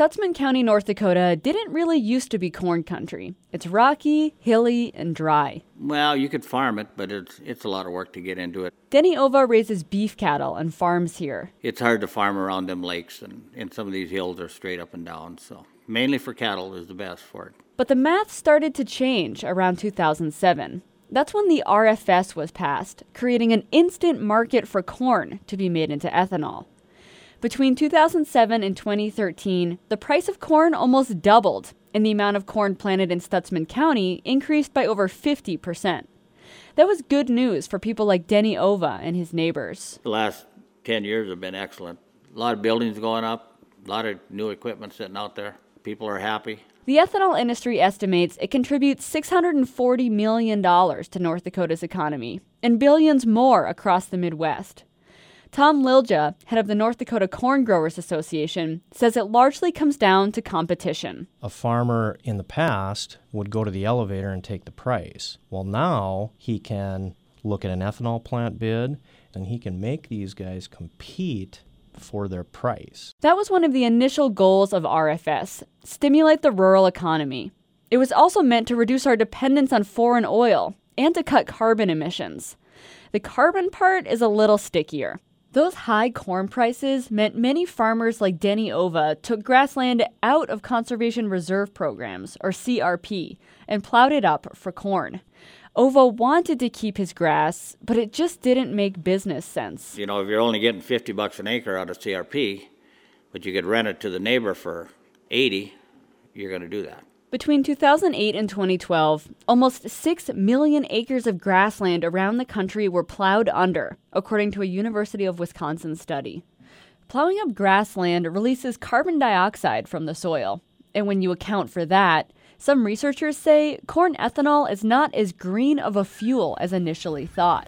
Stutsman County, North Dakota didn't really used to be corn country. It's rocky, hilly, and dry. Well, you could farm it, but it's a lot of work to get into it. Denny Ova raises beef cattle and farms here. It's hard to farm around them lakes, and some of these hills are straight up and down, so mainly for cattle is the best for it. But the math started to change around 2007. That's when the RFS was passed, creating an instant market for corn to be made into ethanol. Between 2007 and 2013, the price of corn almost doubled, and the amount of corn planted in Stutsman County increased by over 50%. That was good news for people like Denny Ova and his neighbors. The last 10 years have been excellent. A lot of buildings going up, a lot of new equipment sitting out there. People are happy. The ethanol industry estimates it contributes $640 million to North Dakota's economy, and billions more across the Midwest. Tom Lilja, head of the North Dakota Corn Growers Association, says it largely comes down to competition. A farmer in the past would go to the elevator and take the price. Well, now he can look at an ethanol plant bid, and he can make these guys compete for their price. That was one of the initial goals of RFS, stimulate the rural economy. It was also meant to reduce our dependence on foreign oil and to cut carbon emissions. The carbon part is a little stickier. Those high corn prices meant many farmers like Denny Ova took grassland out of Conservation Reserve Programs, or CRP, and plowed it up for corn. Ova wanted to keep his grass, but it just didn't make business sense. You know, if you're only getting $50 an acre out of CRP, but you could rent it to the neighbor for $80, you're going to do that. Between 2008 and 2012, almost 6 million acres of grassland around the country were plowed under, according to a University of Wisconsin study. Plowing up grassland releases carbon dioxide from the soil, and when you account for that, some researchers say corn ethanol is not as green of a fuel as initially thought.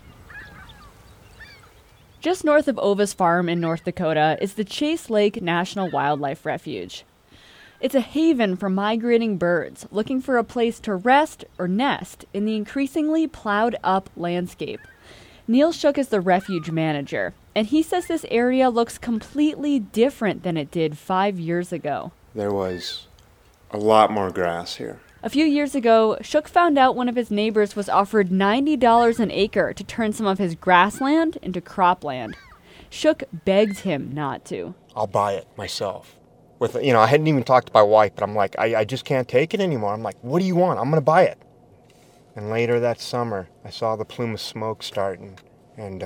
Just north of Ova's farm in North Dakota is the Chase Lake National Wildlife Refuge. It's a haven for migrating birds looking for a place to rest or nest in the increasingly plowed-up landscape. Neil Shook is the refuge manager, and he says this area looks completely different than it did 5 years ago. There was a lot more grass here. A few years ago, Shook found out one of his neighbors was offered $90 an acre to turn some of his grassland into cropland. Shook begged him not to. I'll buy it myself. I hadn't even talked to my wife, but I'm like, I just can't take it anymore. I'm like, what do you want? I'm going to buy it. And later that summer, I saw the plume of smoke starting, and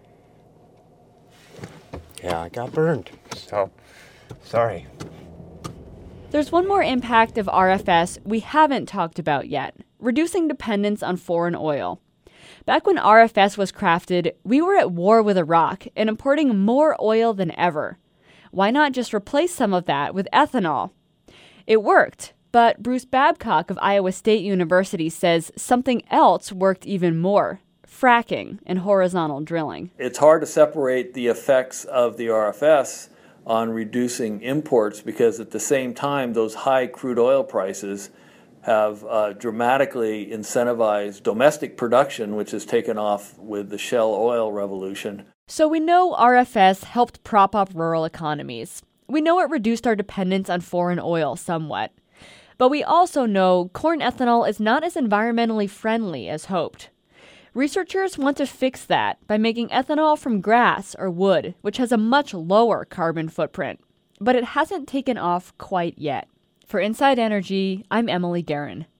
I got burned. So, sorry. There's one more impact of RFS we haven't talked about yet, reducing dependence on foreign oil. Back when RFS was crafted, we were at war with Iraq and importing more oil than ever. Why not just replace some of that with ethanol? It worked, but Bruce Babcock of Iowa State University says something else worked even more: fracking and horizontal drilling. It's hard to separate the effects of the RFS on reducing imports because at the same time, those high crude oil prices have dramatically incentivized domestic production, which has taken off with the shale oil revolution. So we know RFS helped prop up rural economies. We know it reduced our dependence on foreign oil somewhat. But we also know corn ethanol is not as environmentally friendly as hoped. Researchers want to fix that by making ethanol from grass or wood, which has a much lower carbon footprint. But it hasn't taken off quite yet. For Inside Energy, I'm Emily Guerin.